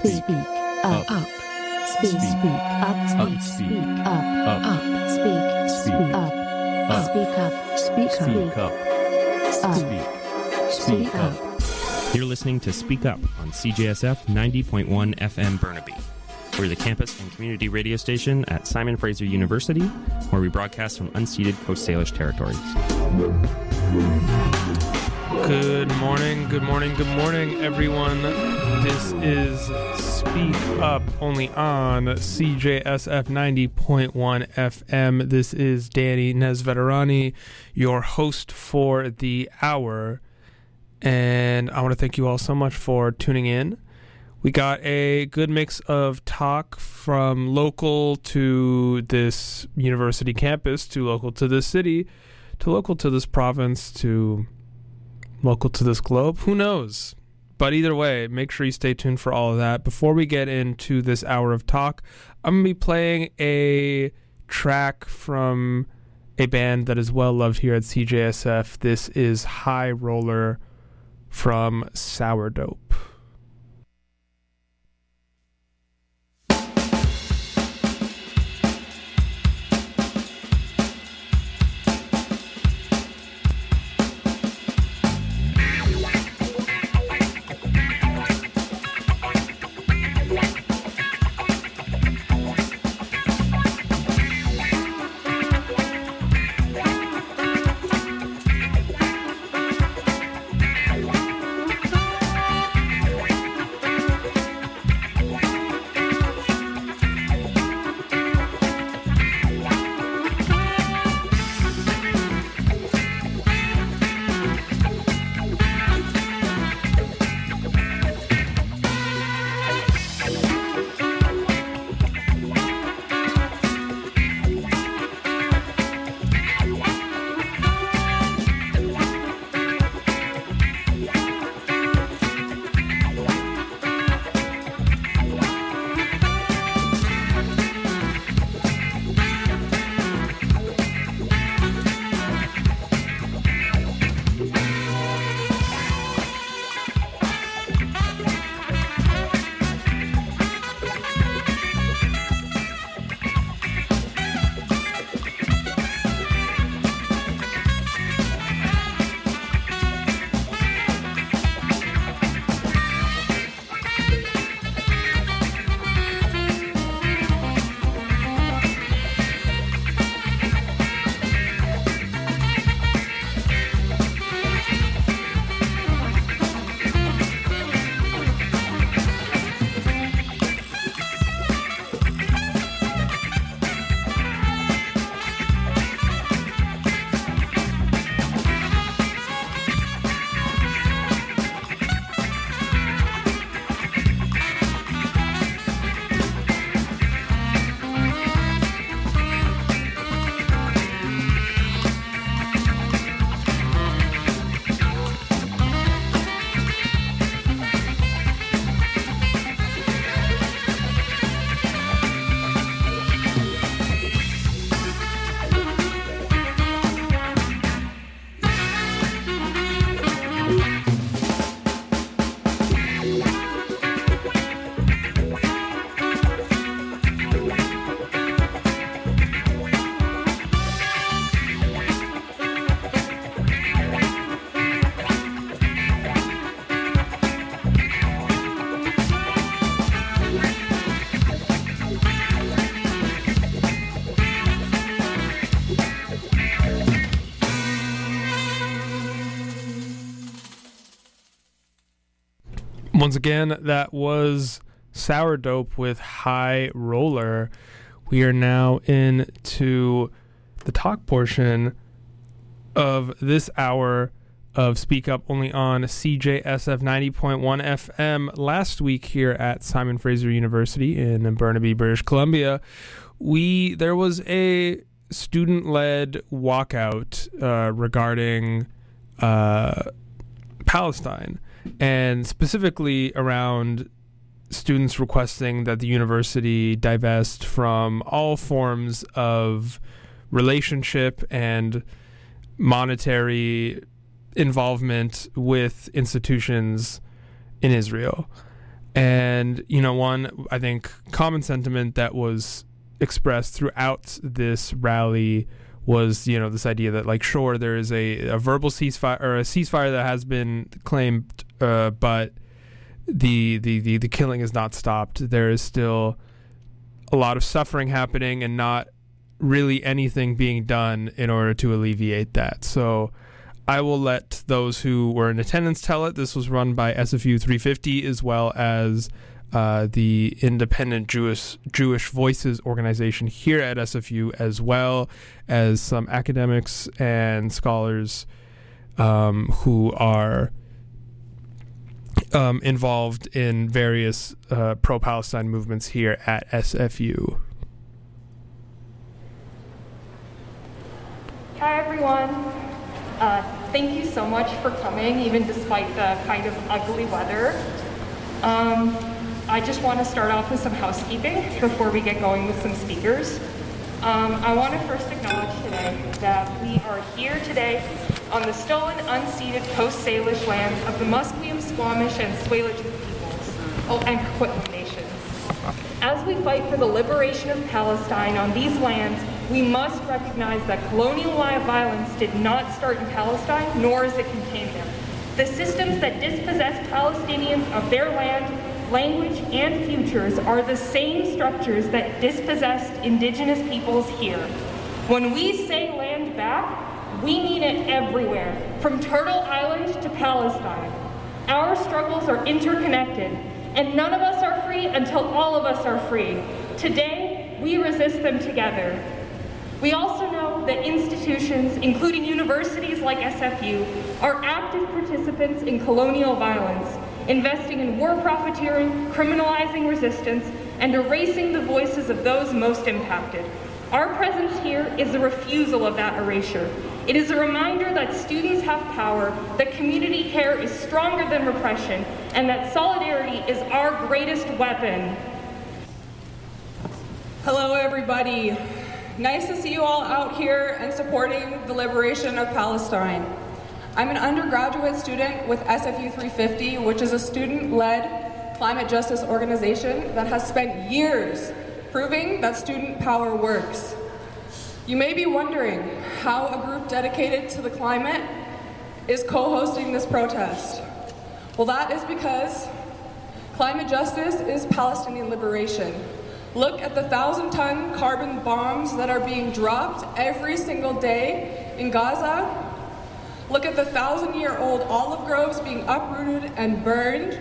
Speak up. Speak up. Speak up. Speak up. Speak up. Speak up. Speak up. You're listening to Speak Up on CJSF 90.1 FM Burnaby. We're the campus and community radio station at Simon Fraser University, where we broadcast from unceded Coast Salish territories. Good morning, everyone. This is Speak Up, only on CJSF 90.1 FM. This is Danny Nesveterani, your host for the hour, and I want to thank you all so much for tuning in. We got a good mix of talk from local to this university campus, to local to this city, to local to this province, to local to this globe. Who knows? But either way, make sure you stay tuned for all of that. Before we get into this hour of talk, I'm going to be playing a track from a band that is well loved here at CJSF. This is High Roller from Sourdope. Once again, that was Sourdope with High Roller. We are now into the talk portion of this hour of Speak Up, only on CJSF 90.1 FM. Last week here at Simon Fraser University in Burnaby, British Columbia, there was a student-led walkout regarding Palestine, and specifically around students requesting that the university divest from all forms of relationship and monetary involvement with institutions in Israel. And, one, I think, common sentiment that was expressed throughout this rally was, this idea that, sure, there is a verbal ceasefire, or a ceasefire that has been claimed, but the killing is not stopped. There is still a lot of suffering happening and not really anything being done in order to alleviate that. So I will let those who were in attendance tell it. This was run by SFU 350 as well as the Independent Jewish Voices organization here at SFU, as well as some academics and scholars who are involved in various pro-Palestine movements here at SFU. Hi, everyone. Thank you so much for coming, even despite the kind of ugly weather. I just want to start off with some housekeeping before we get going with some speakers. I want to first acknowledge today that we are here today on the stolen, unceded Coast Salish lands of the Musqueam, Squamish, and Tsleil-Waututh peoples, and Coquitlam nations. As we fight for the liberation of Palestine on these lands, we must recognize that colonial violence did not start in Palestine, nor is it contained there. The systems that dispossess Palestinians of their land, language, and futures are the same structures that dispossessed indigenous peoples here. When we say land back, we mean it everywhere, from Turtle Island to Palestine. Our struggles are interconnected, and none of us are free until all of us are free. Today, we resist them together. We also know that institutions, including universities like SFU, are active participants in colonial violence, investing in war profiteering, criminalizing resistance, and erasing the voices of those most impacted. Our presence here is a refusal of that erasure. It is a reminder that students have power, that community care is stronger than repression, and that solidarity is our greatest weapon. Hello, everybody. Nice to see you all out here and supporting the liberation of Palestine. I'm an undergraduate student with SFU 350, which is a student-led climate justice organization that has spent years proving that student power works. You may be wondering how a group dedicated to the climate is co-hosting this protest. Well, that is because climate justice is Palestinian liberation. Look at the 1,000-ton carbon bombs that are being dropped every single day in Gaza. Look at the 1,000-year-old olive groves being uprooted and burned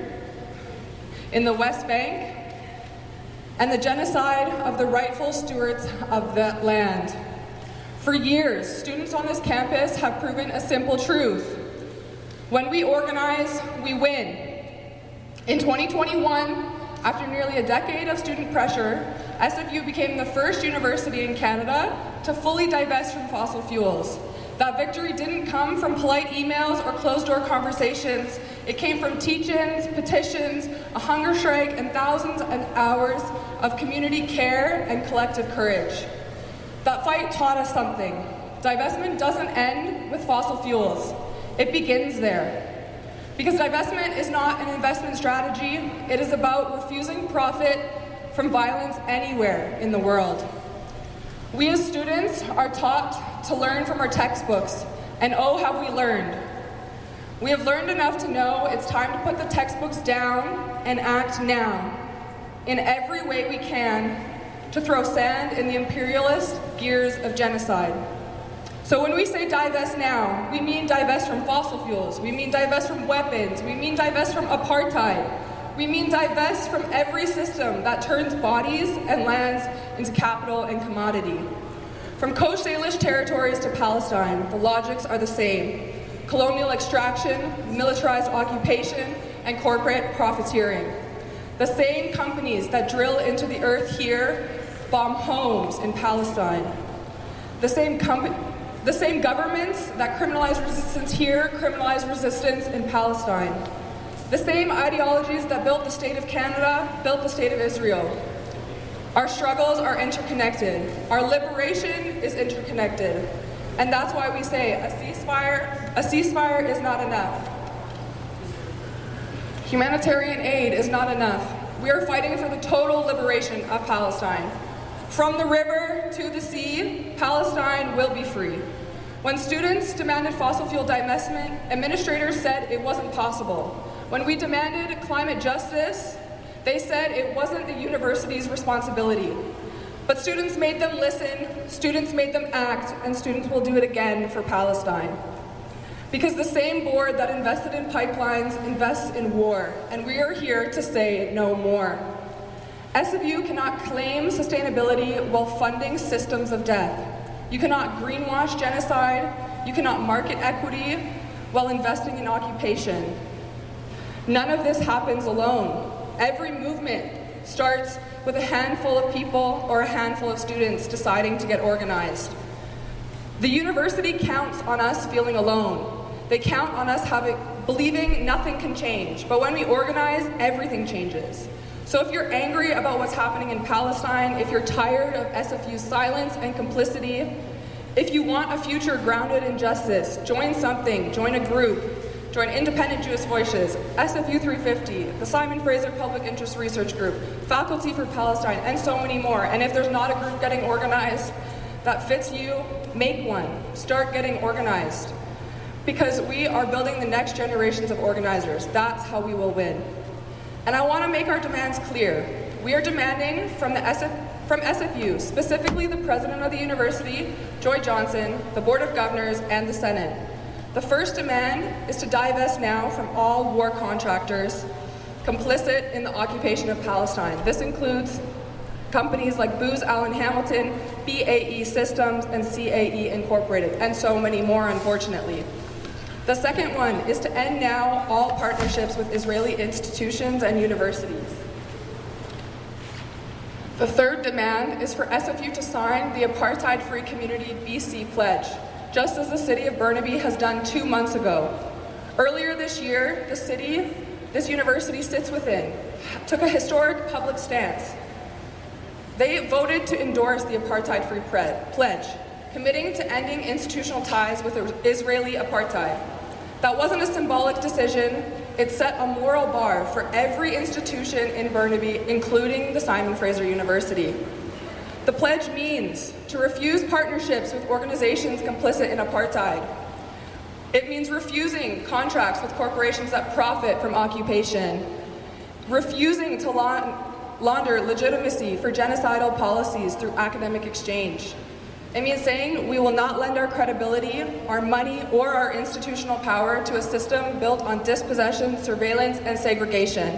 in the West Bank, and the genocide of the rightful stewards of that land. For years, students on this campus have proven a simple truth. When we organize, we win. In 2021, after nearly a decade of student pressure, SFU became the first university in Canada to fully divest from fossil fuels. That victory didn't come from polite emails or closed-door conversations. It came from teach-ins, petitions, a hunger strike, and thousands of hours of community care and collective courage. That fight taught us something. Divestment doesn't end with fossil fuels. It begins there. Because divestment is not an investment strategy, it is about refusing profit from violence anywhere in the world. We as students are taught to learn from our textbooks, and oh, have we learned. We have learned enough to know it's time to put the textbooks down and act now, in every way we can, to throw sand in the imperialist gears of genocide. So when we say divest now, we mean divest from fossil fuels, we mean divest from weapons, we mean divest from apartheid, we mean divest from every system that turns bodies and lands into capital and commodity. From Coast Salish territories to Palestine, the logics are the same. Colonial extraction, militarized occupation, and corporate profiteering. The same companies that drill into the earth here bomb homes in Palestine. The same governments that criminalize resistance here criminalize resistance in Palestine. The same ideologies that built the state of Canada built the state of Israel. Our struggles are interconnected. Our liberation is interconnected. And that's why we say a ceasefire is not enough. Humanitarian aid is not enough. We are fighting for the total liberation of Palestine. From the river to the sea, Palestine will be free. When students demanded fossil fuel divestment, administrators said it wasn't possible. When we demanded climate justice, they said it wasn't the university's responsibility. But students made them listen, students made them act, and students will do it again for Palestine. Because the same board that invested in pipelines invests in war, and we are here to say no more. SFU cannot claim sustainability while funding systems of death. You cannot greenwash genocide, you cannot market equity while investing in occupation. None of this happens alone. Every movement starts with a handful of people or a handful of students deciding to get organized. The university counts on us feeling alone. They count on us believing nothing can change, but when we organize, everything changes. So if you're angry about what's happening in Palestine, if you're tired of SFU's silence and complicity, if you want a future grounded in justice, join something, join a group, join Independent Jewish Voices, SFU 350, the Simon Fraser Public Interest Research Group, Faculty for Palestine, and so many more. And if there's not a group getting organized that fits you, make one. Start getting organized. Because we are building the next generations of organizers. That's how we will win. And I want to make our demands clear. We are demanding from SFU, specifically the president of the university, Joy Johnson, the Board of Governors, and the Senate. The first demand is to divest now from all war contractors complicit in the occupation of Palestine. This includes companies like Booz Allen Hamilton, BAE Systems, and CAE Incorporated, and so many more, unfortunately. The second one is to end now all partnerships with Israeli institutions and universities. The third demand is for SFU to sign the Apartheid-Free Community BC Pledge, just as the city of Burnaby has done 2 months ago. Earlier this year, this university sits within, took a historic public stance. They voted to endorse the Apartheid-Free Pledge, committing to ending institutional ties with Israeli apartheid. That wasn't a symbolic decision. It set a moral bar for every institution in Burnaby, including the Simon Fraser University. The pledge means to refuse partnerships with organizations complicit in apartheid. It means refusing contracts with corporations that profit from occupation, refusing to launder legitimacy for genocidal policies through academic exchange. It means saying we will not lend our credibility, our money, or our institutional power to a system built on dispossession, surveillance, and segregation.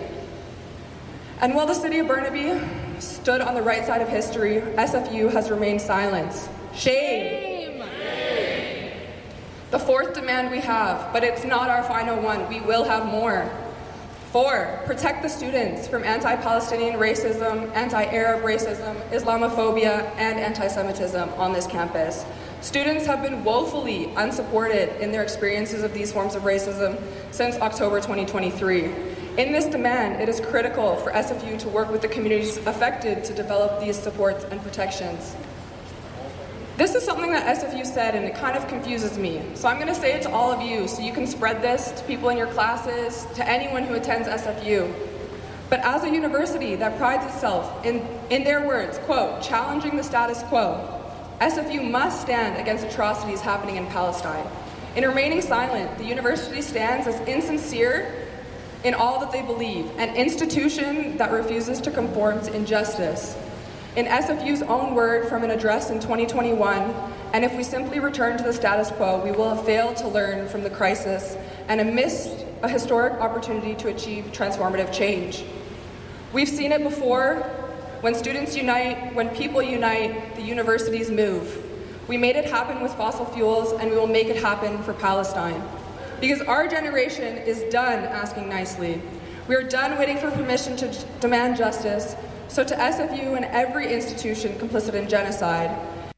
And while the city of Burnaby stood on the right side of history, SFU has remained silent. Shame! Shame! The fourth demand we have, but it's not our final one, we will have more. 4, protect the students from anti-Palestinian racism, anti-Arab racism, Islamophobia, and anti-Semitism on this campus. Students have been woefully unsupported in their experiences of these forms of racism since October 2023. In this demand, it is critical for SFU to work with the communities affected to develop these supports and protections. This is something that SFU said, and it kind of confuses me. So I'm going to say it to all of you so you can spread this to people in your classes, to anyone who attends SFU. But as a university that prides itself in their words, quote, challenging the status quo, SFU must stand against atrocities happening in Palestine. In remaining silent, the university stands as insincere in all that they believe, an institution that refuses to conform to injustice. In SFU's own word from an address in 2021, and if we simply return to the status quo, we will have failed to learn from the crisis and have missed a historic opportunity to achieve transformative change. We've seen it before. When students unite, when people unite, the universities move. We made it happen with fossil fuels, and we will make it happen for Palestine. Because our generation is done asking nicely. We are done waiting for permission to demand justice. So to SFU and every institution complicit in genocide.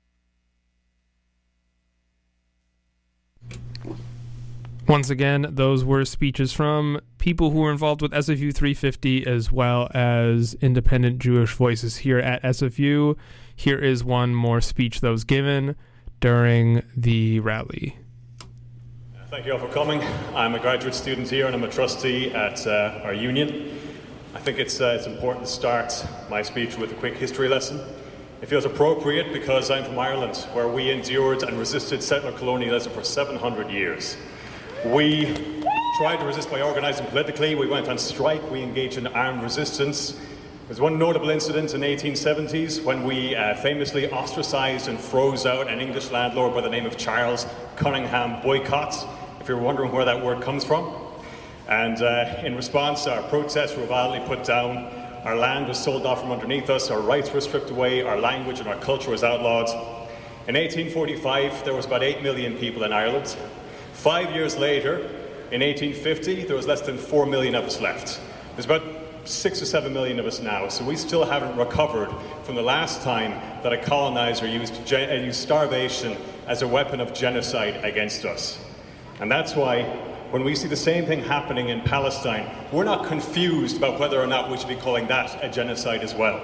Once again, those were speeches from people who were involved with SFU 350 as well as Independent Jewish Voices here at SFU. Here is one more speech that was given during the rally. Thank you all for coming. I'm a graduate student here and I'm a trustee at our union. I think it's important to start my speech with a quick history lesson. It feels appropriate because I'm from Ireland, where we endured and resisted settler colonialism for 700 years. We tried to resist by organising politically, we went on strike, we engaged in armed resistance. There was one notable incident in the 1870s when we famously ostracised and froze out an English landlord by the name of Charles Cunningham Boycott, if you're wondering where that word comes from. And in response, our protests were violently put down. Our land was sold off from underneath us, our rights were stripped away, our language and our culture was outlawed. In 1845, there was about 8 million people in Ireland. 5 years later, in 1850, there was less than 4 million of us left. There's about 6 or 7 million of us now, so we still haven't recovered from the last time that a colonizer used starvation as a weapon of genocide against us. And that's why, when we see the same thing happening in Palestine, we're not confused about whether or not we should be calling that a genocide as well.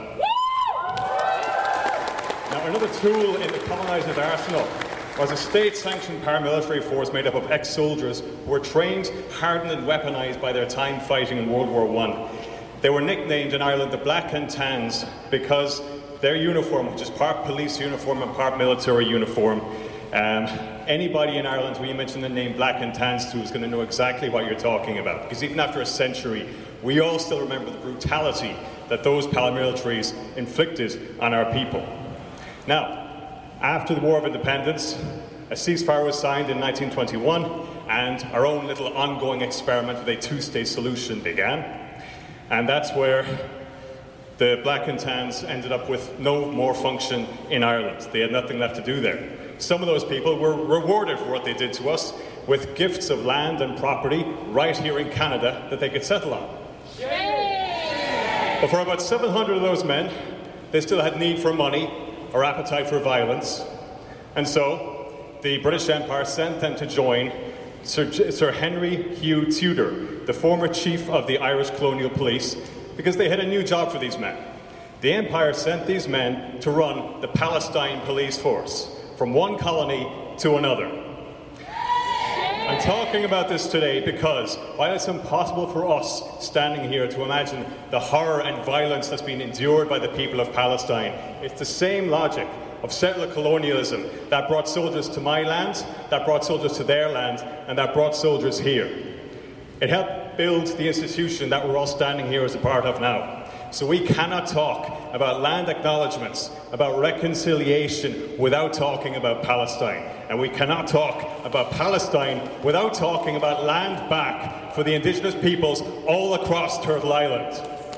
Now, another tool in the colonizer's arsenal was a state-sanctioned paramilitary force made up of ex-soldiers who were trained, hardened and weaponized by their time fighting in World War I. They were nicknamed in Ireland the Black and Tans because their uniform, which is part police uniform and part military uniform, anybody in Ireland who you mention the name Black and Tans to is going to know exactly what you're talking about. Because even after a century, we all still remember the brutality that those paramilitaries inflicted on our people. Now, after the War of Independence, a ceasefire was signed in 1921, and our own little ongoing experiment with a two-state solution began. And that's where the Black and Tans ended up with no more function in Ireland. They had nothing left to do there. Some of those people were rewarded for what they did to us with gifts of land and property right here in Canada that they could settle on. But for about 700 of those men, they still had need for money or appetite for violence. And so the British Empire sent them to join Sir Henry Hugh Tudor, the former chief of the Irish Colonial Police, because they had a new job for these men. The Empire sent these men to run the Palestine Police Force, from one colony to another. I'm talking about this today because while it's impossible for us standing here to imagine the horror and violence that's been endured by the people of Palestine, it's the same logic of settler colonialism that brought soldiers to my land, that brought soldiers to their land, and that brought soldiers here. It helped build the institution that we're all standing here as a part of now. So we cannot talk about land acknowledgements, about reconciliation, without talking about Palestine. And we cannot talk about Palestine without talking about land back for the indigenous peoples all across Turtle Island.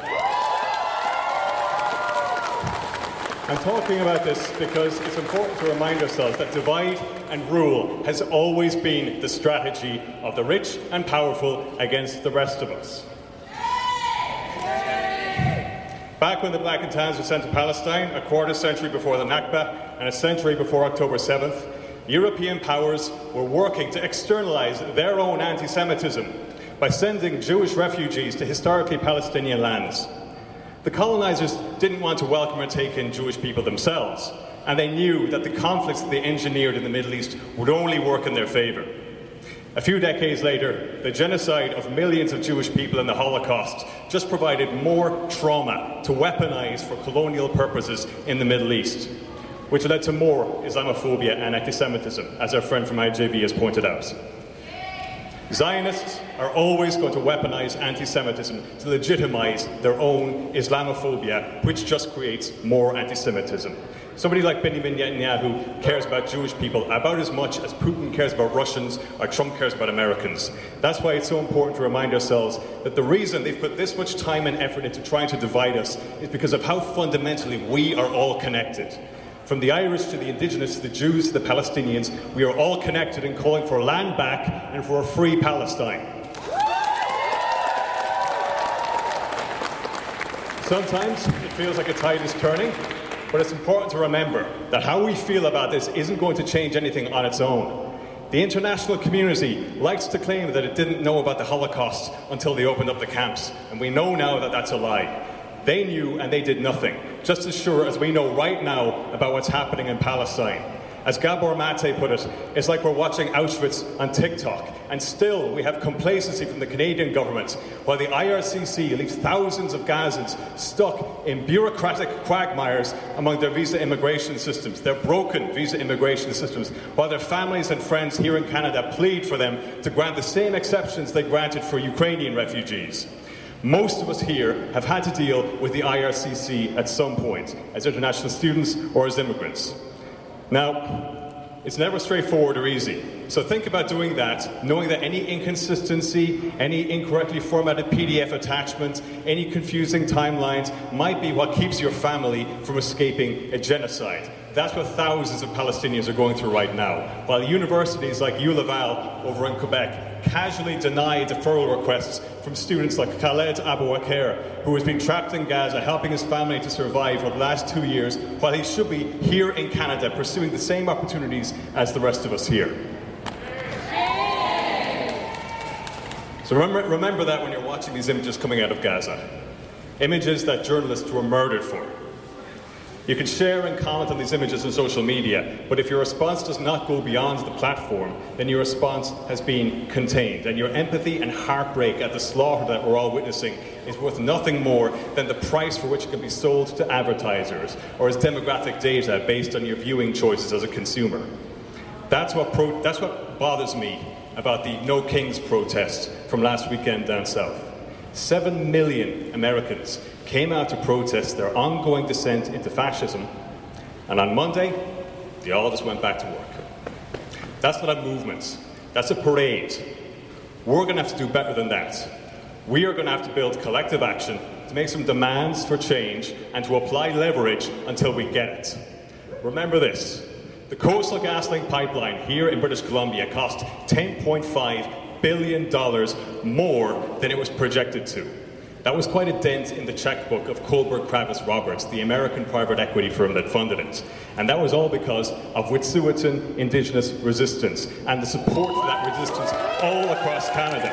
I'm talking about this because it's important to remind ourselves that divide and rule has always been the strategy of the rich and powerful against the rest of us. Back when the Black and Tans were sent to Palestine, a quarter century before the Nakba and a century before October 7th, European powers were working to externalize their own anti-Semitism by sending Jewish refugees to historically Palestinian lands. The colonizers didn't want to welcome or take in Jewish people themselves, and they knew that the conflicts that they engineered in the Middle East would only work in their favor. A few decades later, the genocide of millions of Jewish people in the Holocaust just provided more trauma to weaponize for colonial purposes in the Middle East, which led to more Islamophobia and anti-Semitism, as our friend from IJV has pointed out. Zionists are always going to weaponize anti-Semitism to legitimize their own Islamophobia, which just creates more anti-Semitism. Somebody like Benjamin Netanyahu cares about Jewish people about as much as Putin cares about Russians or Trump cares about Americans. That's why it's so important to remind ourselves that the reason they've put this much time and effort into trying to divide us is because of how fundamentally we are all connected. From the Irish to the Indigenous to the Jews to the Palestinians, we are all connected in calling for land back and for a free Palestine. Sometimes it feels like a tide is turning, but it's important to remember that how we feel about this isn't going to change anything on its own. The international community likes to claim that it didn't know about the Holocaust until they opened up the camps, and we know now that that's a lie. They knew and they did nothing, just as sure as we know right now about what's happening in Palestine. As Gabor Mate put it, it's like we're watching Auschwitz on TikTok. And still, we have complacency from the Canadian government, while the IRCC leaves thousands of Gazans stuck in bureaucratic quagmires among their visa immigration systems, their broken visa immigration systems, while their families and friends here in Canada plead for them to grant the same exceptions they granted for Ukrainian refugees. Most of us here have had to deal with the IRCC at some point, as international students or as immigrants. Now, it's never straightforward or easy. So think about doing that, knowing that any inconsistency, any incorrectly formatted PDF attachment, any confusing timelines might be what keeps your family from escaping a genocide. That's what thousands of Palestinians are going through right now, while universities like U Laval over in Quebec casually deny deferral requests from students like Khaled Abu Aker, who has been trapped in Gaza, helping his family to survive for the last 2 years, while he should be here in Canada pursuing the same opportunities as the rest of us here. So remember that when you're watching these images coming out of Gaza. Images that journalists were murdered for. You can share and comment on these images on social media, but if your response does not go beyond the platform, then your response has been contained, and your empathy and heartbreak at the slaughter that we're all witnessing is worth nothing more than the price for which it can be sold to advertisers or as demographic data based on your viewing choices as a consumer. That's what bothers me about the No Kings protest from last weekend down south. 7 million Americans came out to protest their ongoing descent into fascism, and on Monday, they all just went back to work. That's not a movement. That's a parade. We're going to have to do better than that. We are going to have to build collective action to make some demands for change and to apply leverage until we get it. Remember this. The Coastal GasLink pipeline here in British Columbia cost $10.5 billion more than it was projected to. That was quite a dent in the checkbook of Kohlberg Kravis Roberts, the American private equity firm that funded it. And that was all because of Wet'suwet'en Indigenous resistance and the support for that resistance all across Canada.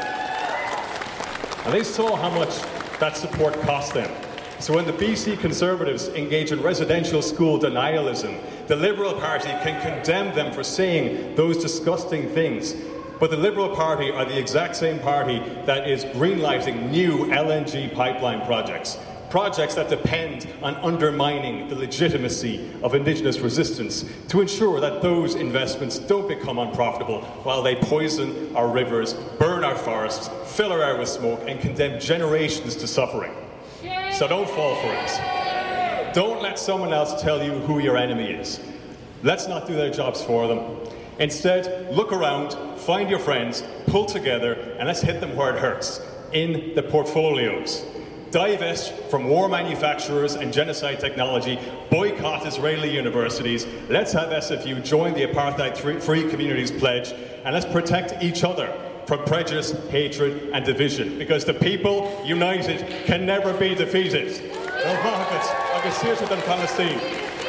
And they saw how much that support cost them. So when the BC Conservatives engage in residential school denialism, the Liberal Party can condemn them for saying those disgusting things. But the Liberal Party are the exact same party that is greenlighting new LNG pipeline projects. Projects that depend on undermining the legitimacy of Indigenous resistance to ensure that those investments don't become unprofitable while they poison our rivers, burn our forests, fill our air with smoke, and condemn generations to suffering. So don't fall for it. Don't let someone else tell you who your enemy is. Let's not do their jobs for them. Instead, look around, find your friends, pull together, and let's hit them where it hurts, in the portfolios. Divest from war manufacturers and genocide technology, boycott Israeli universities, let's have SFU join the Apartheid-Free Communities Pledge, and let's protect each other from prejudice, hatred, and division, because the people united can never be defeated. Palestine.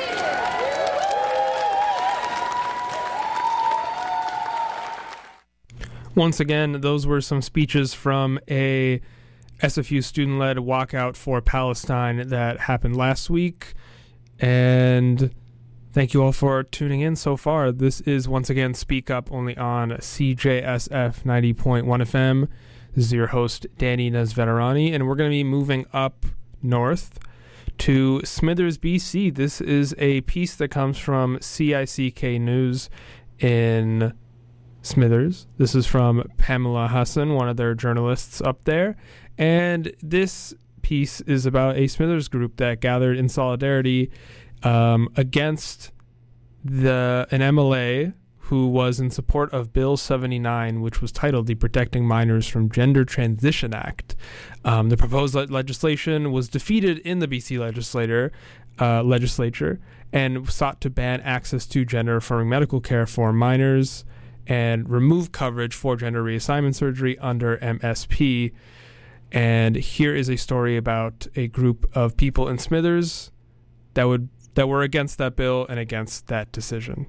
Once again, those were some speeches from a SFU student-led walkout for Palestine that happened last week. And thank you all for tuning in so far. This is, once again, Speak Up, only on CJSF 90.1 FM. This is your host, Danny Nesveterani, and we're going to be moving up north to Smithers, BC. This is a piece that comes from CICK News in Smithers. This is from Pamela Hassan, one of their journalists up there. And this piece is about a Smithers group that gathered in solidarity against an MLA who was in support of Bill 79, which was titled the Protecting Minors from Gender Transition Act. The proposed legislation was defeated in the BC legislature and sought to ban access to gender-affirming medical care for minors and remove coverage for gender reassignment surgery under MSP. And here is a story about a group of people in Smithers that were against that bill and against that decision.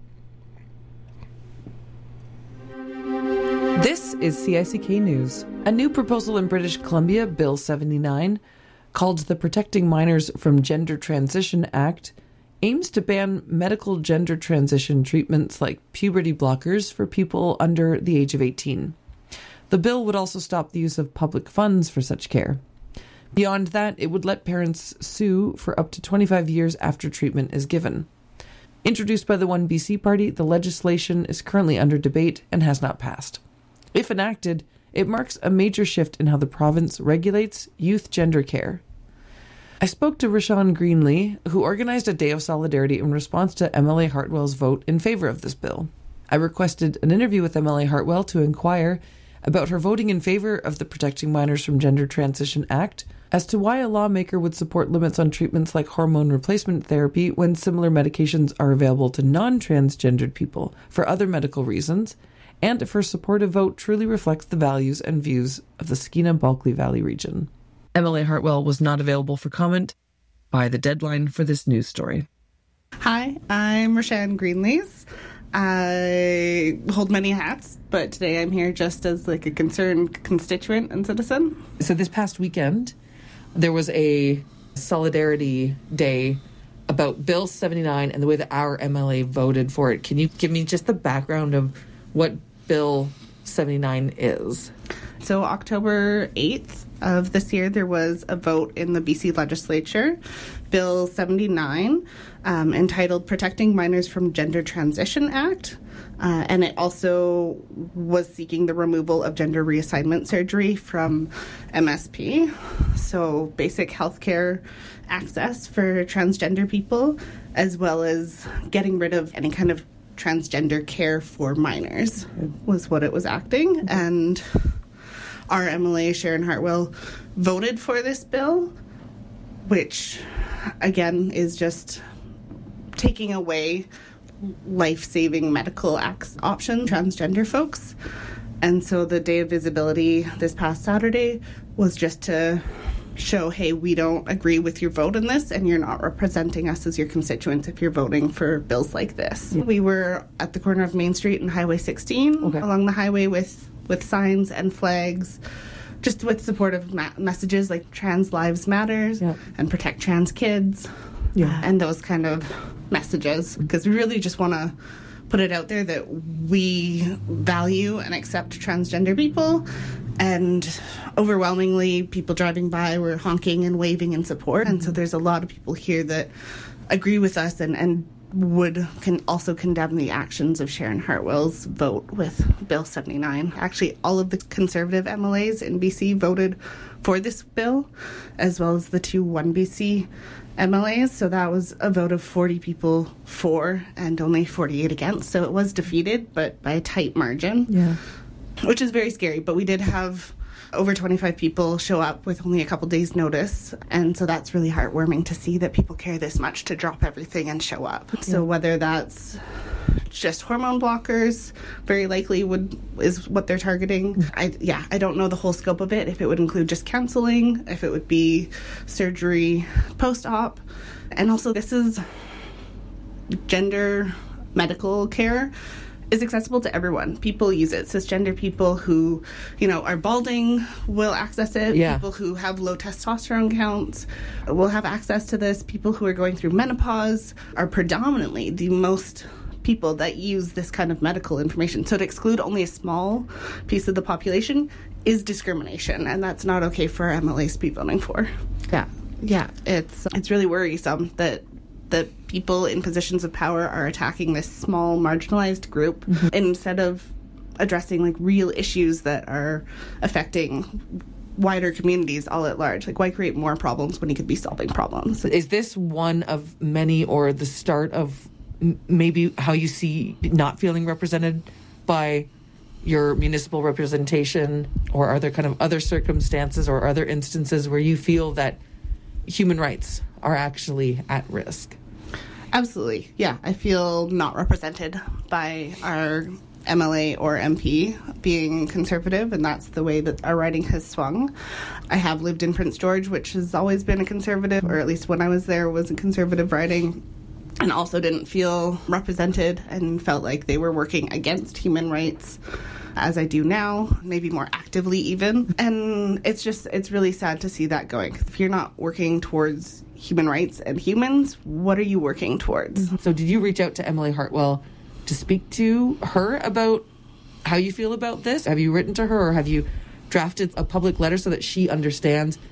This is CICK News. A new proposal in British Columbia, Bill 79, called the Protecting Minors from Gender Transition Act, aims to ban medical gender transition treatments like puberty blockers for people under the age of 18. The bill would also stop the use of public funds for such care. Beyond that, it would let parents sue for up to 25 years after treatment is given. Introduced by the One BC Party, the legislation is currently under debate and has not passed. If enacted, it marks a major shift in how the province regulates youth gender care. I spoke to Rashawn Greenlee, who organized a day of solidarity in response to MLA Hartwell's vote in favor of this bill. I requested an interview with MLA Hartwell to inquire about her voting in favor of the Protecting Minors from Gender Transition Act, as to why a lawmaker would support limits on treatments like hormone replacement therapy when similar medications are available to non-transgendered people for other medical reasons, and if her supportive vote truly reflects the values and views of the Skeena-Bulkley Valley region. MLA Hartwell was not available for comment by the deadline for this news story. Hi, I'm Rashawn Greenlees. I hold many hats, but today I'm here just as a concerned constituent and citizen. So this past weekend, there was a solidarity day about Bill 79 and the way that our MLA voted for it. Can you give me just the background of what Bill 79 is? So October 8th of this year, there was a vote in the BC legislature, Bill 79, entitled Protecting Minors from Gender Transition Act. And it also was seeking the removal of gender reassignment surgery from MSP. So basic healthcare access for transgender people, as well as getting rid of any kind of transgender care for minors was what it was acting. And our MLA, Sharon Hartwell, voted for this bill, which, again, is just taking away life-saving medical options for transgender folks. And so the Day of Visibility this past Saturday was just to show, hey, we don't agree with your vote in this, and you're not representing us as your constituents if you're voting for bills like this. Yeah. We were at the corner of Main Street and Highway 16, along the highway with signs and flags, just with supportive messages like Trans Lives Matters and Protect Trans Kids, and those kind of messages, because we really just want to put it out there that we value and accept transgender people, and overwhelmingly people driving by were honking and waving in support, and so there's a lot of people here that agree with us and can also condemn the actions of Sharon Hartwell's vote with Bill 79. Actually, all of the Conservative MLAs in BC voted for this bill, as well as the two One BC MLAs. So that was a vote of 40 people for and only 48 against. So it was defeated, but by a tight margin, which is very scary. But we did have over 25 people show up with only a couple days' notice. And so that's really heartwarming to see that people care this much to drop everything and show up. Yeah. So whether that's just hormone blockers, very likely is what they're targeting. I don't know the whole scope of it, if it would include just counseling, if it would be surgery post-op. And also this is gender medical care is accessible to everyone. People use it. Cisgender people who, are balding will access it. Yeah. People who have low testosterone counts will have access to this. People who are going through menopause are predominantly the most people that use this kind of medical information. So to exclude only a small piece of the population is discrimination, and that's not okay for our MLAs to be voting for. Yeah, it's really worrisome that people in positions of power are attacking this small, marginalized group instead of addressing real issues that are affecting wider communities all at large. Why create more problems when you could be solving problems? Is this one of many, or the start of maybe how you see not feeling represented by your municipal representation, or are there kind of other circumstances or other instances where you feel that human rights are actually at risk? Absolutely. Yeah, I feel not represented by our MLA or MP being Conservative, and that's the way that our riding has swung. I have lived in Prince George, which has always been a Conservative, or at least when I was there was a Conservative riding, and also didn't feel represented and felt like they were working against human rights as I do now, maybe more actively even. And it's really sad to see that going. 'Cause if you're not working towards human rights and humans, what are you working towards? So did you reach out to Emily Hartwell to speak to her about how you feel about this? Have you written to her, or have you drafted a public letter so that she understands